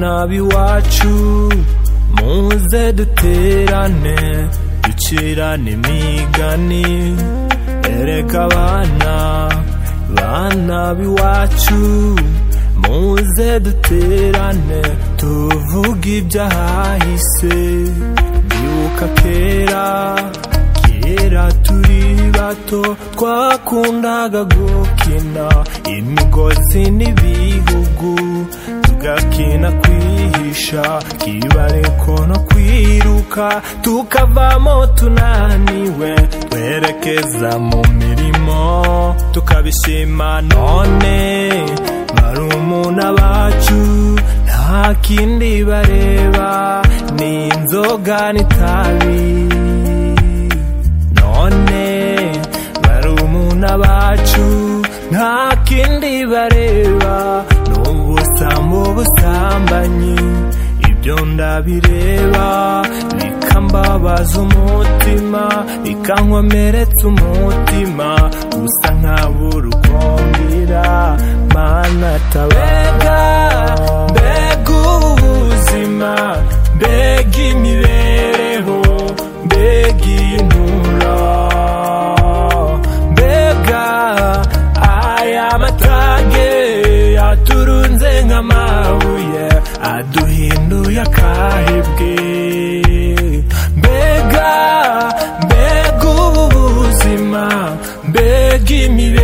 bana b'iwacu muze duterane ducirane imigani erega bana b'iwacu muze duterane tuvuge ibyahahise ndibuka kera turi bato twakundaga gukina imigozi n'ibihugu tugakina kwihisha kibareko no kwiruka tukavamo tunaniwe twerekeza mu mirimo tukabishima none barumuna bacu nta kindi bareba ni inzoga n'itabi none barumuna bacu nta kindi bareba n'ubusambo busambanyi ibyo ndabireba bikambabaza umutima bikankomeretsa umutima gusa nkabura uko mbira mana tabega mbega ubuzima mbega imibereho mbega intura mbega aya matage yaturunze nk'amabuye aduhinduye akahebwe mbega ubuzima mbega imibereho